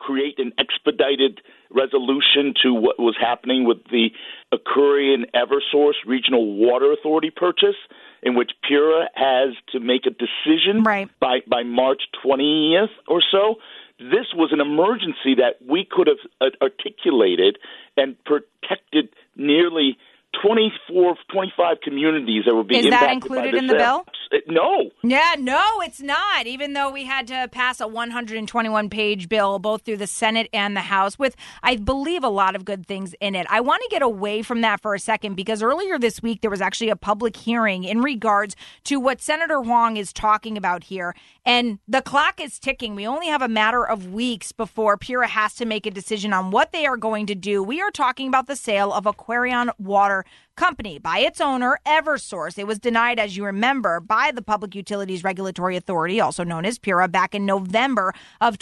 create an expedited resolution to what was happening with the Aquarian Eversource Regional Water Authority purchase, in which PURA has to make a decision by March 20th or so. This was an emergency that we could have articulated and protected nearly 25 communities that were being impacted by this. Is that included in the bill? No. Yeah, no, it's not, even though we had to pass a 121-page bill both through the Senate and the House with, I believe, a lot of good things in it. I want to get away from that for a second because earlier this week there was actually a public hearing in regards to what Senator Huang is talking about here, and the clock is ticking. We only have a matter of weeks before PURA has to make a decision on what they are going to do. We are talking about the sale of Aquarion Water Company by its owner, Eversource. It was denied, as you remember, by the Public Utilities Regulatory Authority, also known as PURA, back in November of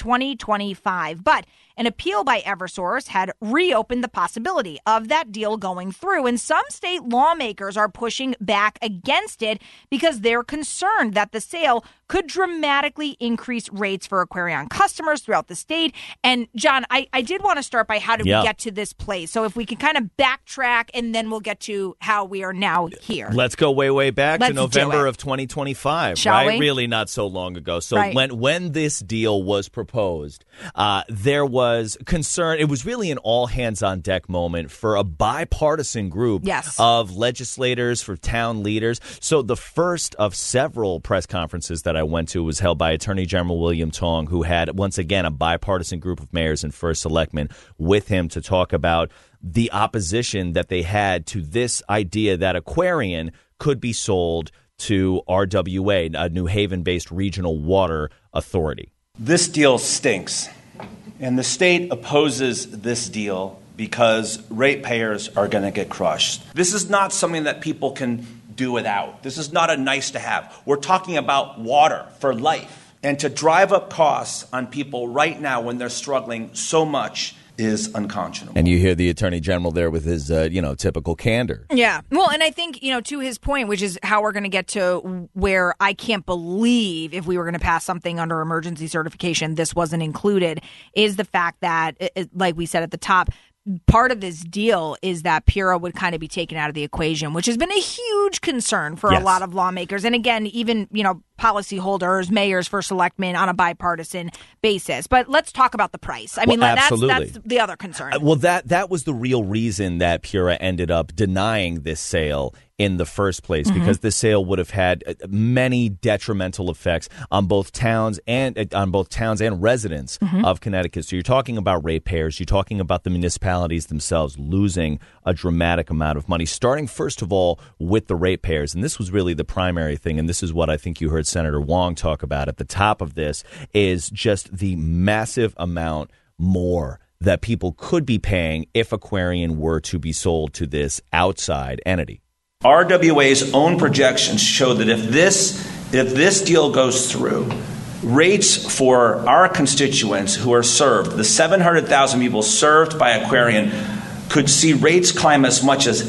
2025. But an appeal by Eversource had reopened the possibility of that deal going through, and some state lawmakers are pushing back against it because they're concerned that the sale could dramatically increase rates for Aquarion customers throughout the state. And, John, I did want to start by how did we get to this place? So if we can kind of backtrack, and then we'll get to how we are now here. Let's go way back to November of 2025, Shall we? Really not so long ago. So when this deal was proposed, there was concern. It was really an all-hands-on-deck moment for a bipartisan group of legislators, for town leaders. So the first of several press conferences that I went to was held by Attorney General William Tong, who had, once again, a bipartisan group of mayors and first selectmen with him to talk about the opposition that they had to this idea that Aquarion could be sold to RWA, a New Haven-based regional water authority. This deal stinks, and the state opposes this deal because ratepayers are going to get crushed. This is not something that people can do without. This is not a nice to have. We're talking about water for life. And to drive up costs on people right now when they're struggling so much is unconscionable. And you hear the Attorney General there with his, typical candor. Yeah. Well, and I think, to his point, which is how we're going to get to where I can't believe if we were going to pass something under emergency certification, this wasn't included, is the fact that, like we said at the top, part of this deal is that PURA would kind of be taken out of the equation, which has been a huge concern for a lot of lawmakers. And again, even, policyholders, mayors, first selectmen on a bipartisan basis. But let's talk about the price. I mean, that's the other concern. Well, that was the real reason that PURA ended up denying this sale in the first place, because the sale would have had many detrimental effects on both towns and residents of Connecticut. So you're talking about ratepayers, you're talking about the municipalities themselves losing a dramatic amount of money, starting first of all with the ratepayers. And this was really the primary thing, and this is what I think you heard Senator Huang talk about at the top of this, is just the massive amount more that people could be paying if Aquarion were to be sold to this outside entity. RWA's own projections show that if this deal goes through, rates for our constituents who are served, the 700,000 people served by Aquarion, could see rates climb as much as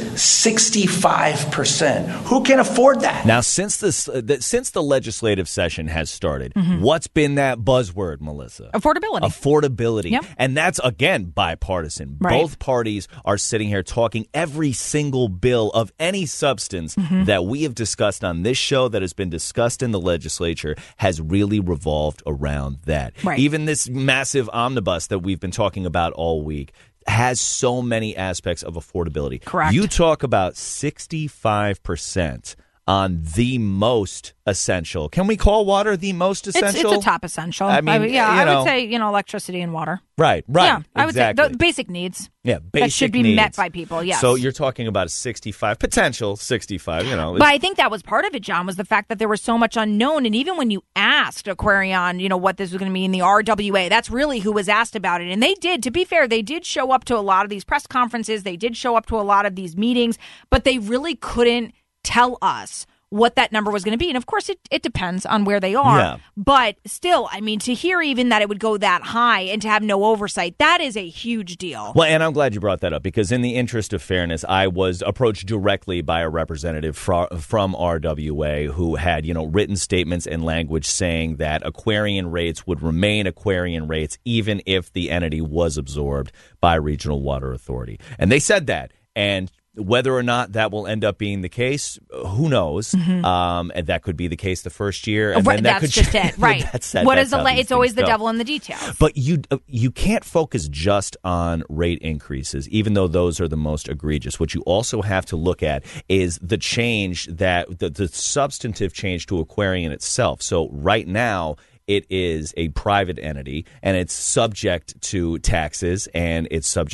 65%. Who can afford that? Now, since the legislative session has started, what's been that buzzword, Melissa? Affordability. Yep. And that's, again, bipartisan. Right. Both parties are sitting here talking every single bill of any substance that we have discussed on this show that has been discussed in the legislature has really revolved around that. Right. Even this massive omnibus that we've been talking about all week has so many aspects of affordability. Correct. You talk about 65% on the most essential. Can we call water the most essential? It's a top essential. I mean, I would say, electricity and water. Right. Yeah, I would exactly. say the basic needs. Yeah, basic that should be needs. met by people, yes. So you're talking about a 65, potential 65, But I think that was part of it, John, was the fact that there was so much unknown. And even when you asked Aquarion, what this was going to mean, the RWA, that's really who was asked about it. And they did, to be fair, they did show up to a lot of these press conferences. They did show up to a lot of these meetings, but they really couldn't tell us what that number was going to be. And of course, it depends on where they are. Yeah. But still, I mean, to hear even that it would go that high and to have no oversight, that is a huge deal. Well, and I'm glad you brought that up because in the interest of fairness, I was approached directly by a representative from RWA who had, written statements and language saying that Aquarian rates would remain Aquarian rates even if the entity was absorbed by Regional Water Authority. And they said that. And whether or not that will end up being the case, who knows? And that could be the case the first year, and then that that's could just it, right? It's always the devil in the details. But you can't focus just on rate increases, even though those are the most egregious. What you also have to look at is the change that the substantive change to Aquarian itself. So right now, it is a private entity, and it's subject to taxes, from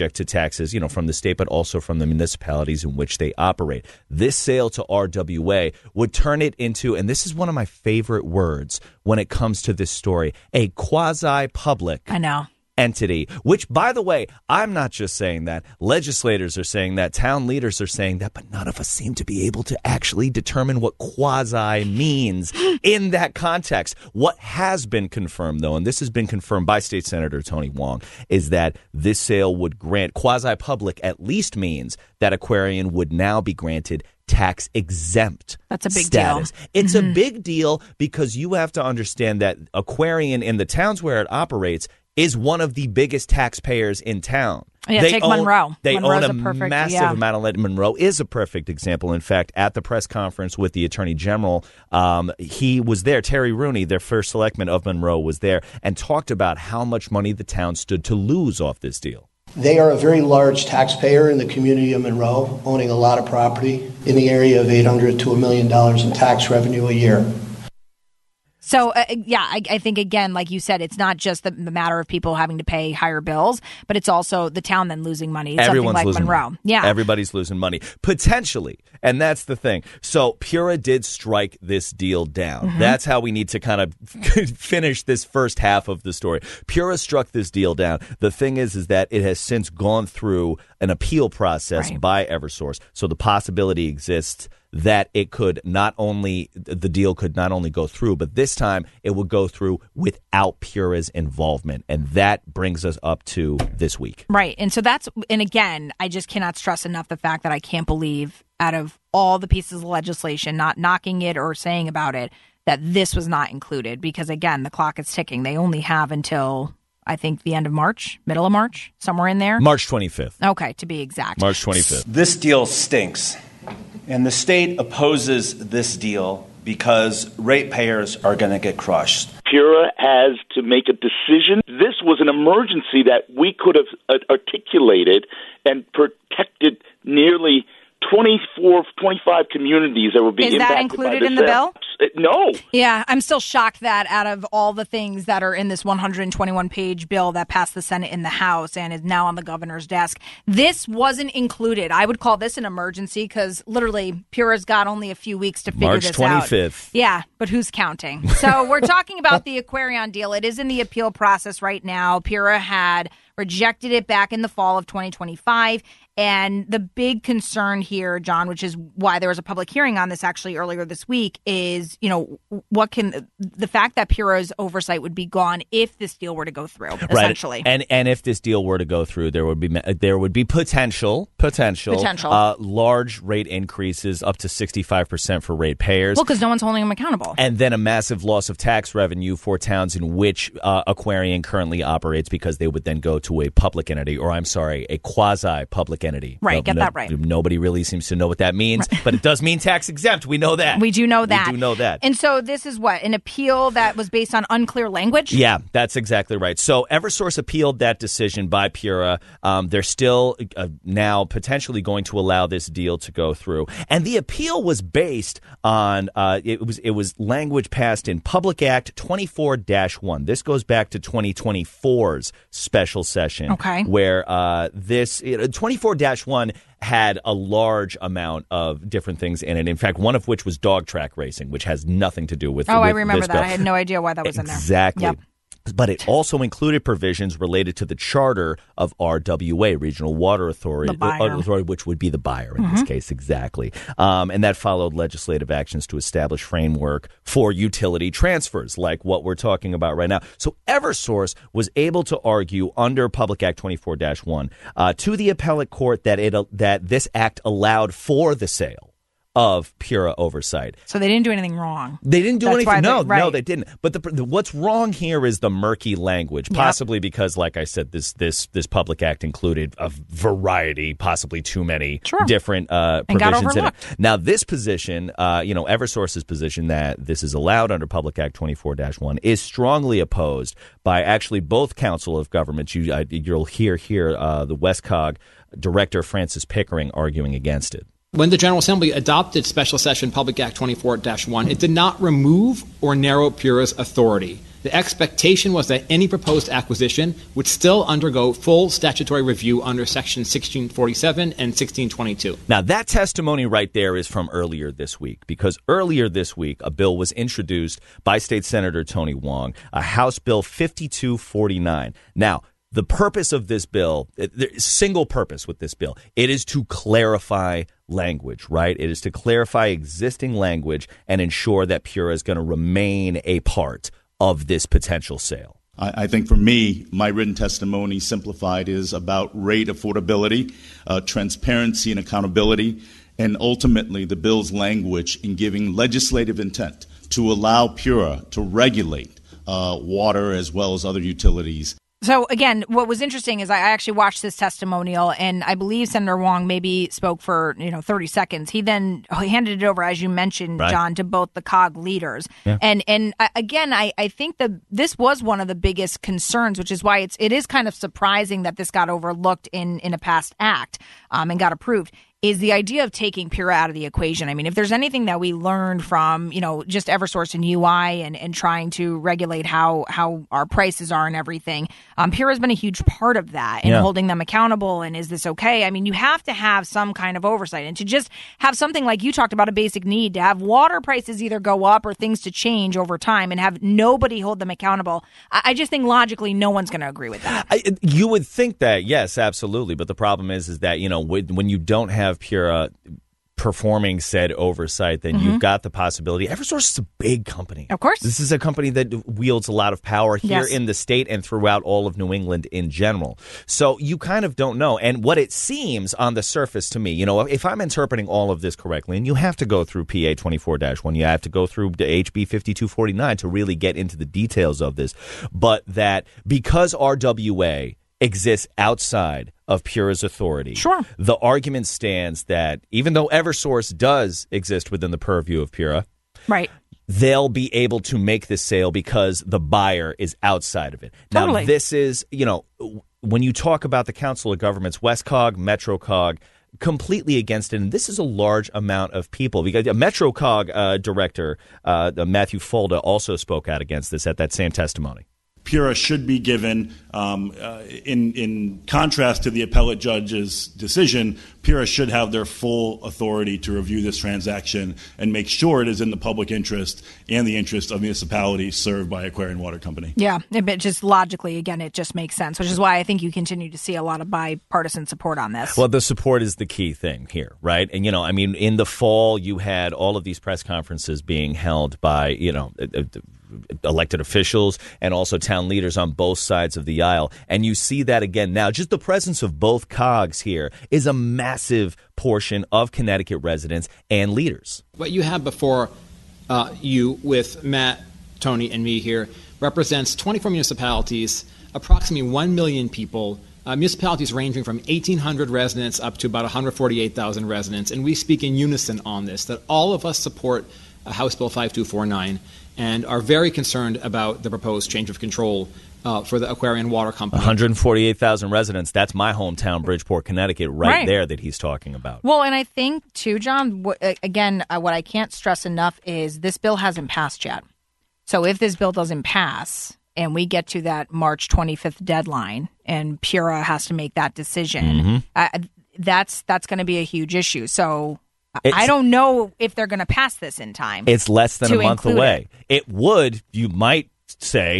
the state, but also from the municipalities in which they operate. This sale to RWA would turn it into, and this is one of my favorite words when it comes to this story, a quasi-public. I know. Entity, which, by the way, I'm not just saying that. Legislators are saying that. Town leaders are saying that, but none of us seem to be able to actually determine what quasi means in that context. What has been confirmed, though, and this has been confirmed by State Senator Tony Wong, is that this sale would grant quasi-public at least means that Aquarian would now be granted tax exempt That's a big status. deal. It's a big deal because you have to understand that Aquarian in the towns where it operates is one of the biggest taxpayers in town. Yeah, take Monroe. They Monroe's own a massive amount of land. Monroe is a perfect example. In fact, at the press conference with the Attorney General, he was there. Terry Rooney, their first selectman of Monroe, was there and talked about how much money the town stood to lose off this deal. They are a very large taxpayer in the community of Monroe, owning a lot of property in the area of $800 to $1 million in tax revenue a year. So, I think, again, like you said, it's not just the matter of people having to pay higher bills, but it's also the town then losing money. It's Everyone's something like losing Monroe. money. Yeah. Everybody's losing money, potentially. And that's the thing. So Pura did strike this deal down. That's how we need to kind of finish this first half of the story. Pura struck this deal down. The thing is that it has since gone through an appeal process by Eversource. So the possibility exists that the deal could not only go through, but this time it would go through without Pura's involvement. And that brings us up to this week. Right. And so and again, I just cannot stress enough the fact that I can't believe out of all the pieces of legislation, not knocking it or saying about it, that this was not included. Because again, the clock is ticking. They only have until, I think, the end of March, middle of March, somewhere in there. March 25th. Okay, to be exact. March 25th. This deal stinks. And the state opposes this deal because ratepayers are going to get crushed. Pura has to make a decision. This was an emergency that we could have articulated and protected nearly 25 communities that were being impacted. Is that included in the bill? No. Yeah, I'm still shocked that out of all the things that are in this 121-page bill that passed the Senate and the House and is now on the governor's desk, this wasn't included. I would call this an emergency because literally Pura's got only a few weeks to figure this out. March 25th. Yeah, but who's counting? So we're talking about the Aquarion deal. It is in the appeal process right now. Pura had rejected it back in the fall of 2025. And the big concern here, John, which is why there was a public hearing on this actually earlier this week, is, the fact that Pura's oversight would be gone if this deal were to go through, essentially. Right. And if this deal were to go through, there would be potential large rate increases up to 65% for ratepayers. Well, because no one's holding them accountable. And then a massive loss of tax revenue for towns in which Aquarian currently operates because they would then go to a public entity, a quasi-public entity. Right, get that right. Nobody really seems to know what that means, but it does mean tax exempt. We know that. We do know that. And so this is an appeal that was based on unclear language? Yeah, that's exactly right. So Eversource appealed that decision by Pura. They're still now potentially going to allow this deal to go through. And the appeal was based on it was language passed in Public Act 24-1. This goes back to 2024's special session. Okay. Where this 24-1 had a large amount of different things in it. In fact, one of which was dog track racing, which has nothing to do with I remember this that. bill. I had no idea why that was in there. Exactly. Yep. but it also included provisions related to the charter of RWA, Regional Water Authority, which would be the buyer in this case, exactly. And that followed legislative actions to establish framework for utility transfers, like what we're talking about right now. So Eversource was able to argue under Public Act 24-1 to the appellate court that this act allowed for the sale of Pura oversight. So they didn't do anything wrong. They didn't do anything. No, they didn't. But what's wrong here is the murky language, possibly because, like I said, this public act included a variety, possibly too many different provisions in it. Now, this position, Eversource's position that this is allowed under Public Act 24-1 is strongly opposed by actually both Council of Governments. You'll hear here the WestCog Director Francis Pickering arguing against it. When the General Assembly adopted Special Session Public Act 24-1, it did not remove or narrow Pura's authority. The expectation was that any proposed acquisition would still undergo full statutory review under Section 1647 and 1622. Now, that testimony right there is from earlier this week, because earlier this week, a bill was introduced by State Senator Tony Wong, a House Bill 5249. Now, the purpose of this bill, single purpose with this bill, it is to clarify language, right? It is to clarify existing language and ensure that Pura is going to remain a part of this potential sale. I think for me, my written testimony simplified is about rate affordability, transparency and accountability, and ultimately the bill's language in giving legislative intent to allow Pura to regulate water as well as other utilities. So, again, what was interesting is I actually watched this testimonial, and I believe Senator Wong maybe spoke for 30 seconds. He then handed it over, as you mentioned, John, to both the COG leaders. Yeah. And again, I think this was one of the biggest concerns, which is why it is kind of surprising that this got overlooked in a past act and got approved. Is the idea of taking Pura out of the equation. I mean, if there's anything that we learned from, just Eversource and UI and trying to regulate how our prices are and everything, Pura has been a huge part of that and holding them accountable. And is this okay? I mean, you have to have some kind of oversight, and to just have something like you talked about, a basic need, to have water prices either go up or things to change over time and have nobody hold them accountable. I just think logically no one's going to agree with that. You would think that, yes, absolutely. But the problem is that, when you don't have Pura performing said oversight, then you've got the possibility. Eversource is a big company. Of course. This is a company that wields a lot of power here in the state and throughout all of New England in general. So you kind of don't know. And what it seems on the surface to me, if I'm interpreting all of this correctly, and you have to go through PA 24-1, you have to go through the HB 5249 to really get into the details of this, but that because RWA exists outside of Pura's authority. Sure. The argument stands that even though Eversource does exist within the purview of Pura, right, they'll be able to make this sale because the buyer is outside of it. Totally. Now, this is, when you talk about the Council of Governments, WestCog, MetroCog, completely against it, and this is a large amount of people. Because MetroCog director Matthew Folda also spoke out against this at that same testimony. Pura should be given, in contrast to the appellate judge's decision, Pura should have their full authority to review this transaction and make sure it is in the public interest and the interest of municipalities served by Aquarian Water Company. Yeah, but just logically, again, it just makes sense, which is why I think you continue to see a lot of bipartisan support on this. Well, the support is the key thing here, right? And, in the fall, you had all of these press conferences being held by, elected officials and also town leaders on both sides of the aisle. And you see that again now. Just the presence of both COGs here is a massive portion of Connecticut residents and leaders. What you have before you with Matt, Tony, and me here represents 24 municipalities, approximately 1 million people, municipalities ranging from 1,800 residents up to about 148,000 residents. And we speak in unison on this, that all of us support House Bill 5249 and are very concerned about the proposed change of control for the Aquarian Water Company. 148,000 residents. That's my hometown, Bridgeport, Connecticut, right there that he's talking about. Well, and I think, too, John, what I can't stress enough is this bill hasn't passed yet. So if this bill doesn't pass and we get to that March 25th deadline and Pura has to make that decision, that's going to be a huge issue. So I don't know if they're going to pass this in time. It's less than a month away. It would, you might say,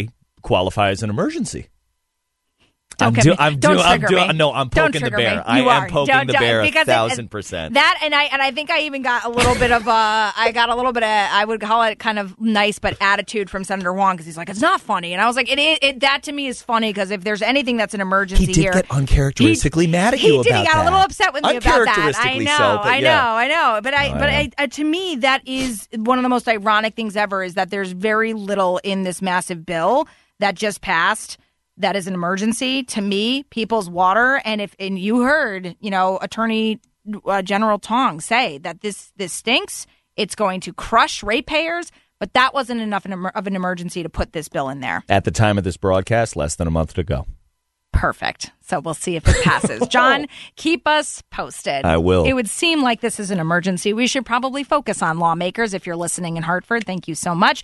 qualify as an emergency. I'm poking the bear. I am poking the bear 1,000%. That and I think I even got a little bit of I would call it kind of nice but attitude from Senator Wong, because he's like, it's not funny, and I was like, that to me is funny, because if there's anything that's an emergency he did get uncharacteristically mad at you about that. He got a little upset with me about that. I know. But to me, that is one of the most ironic things ever, is that there's very little in this massive bill that just passed that is an emergency. To me, people's water, and you heard, Attorney General Tong say that this stinks, it's going to crush ratepayers, but that wasn't enough of an emergency to put this bill in there. At the time of this broadcast, less than a month to go. Perfect. So we'll see if it passes. John, keep us posted. I will. It would seem like this is an emergency. We should probably focus on lawmakers. If you're listening in Hartford, thank you so much.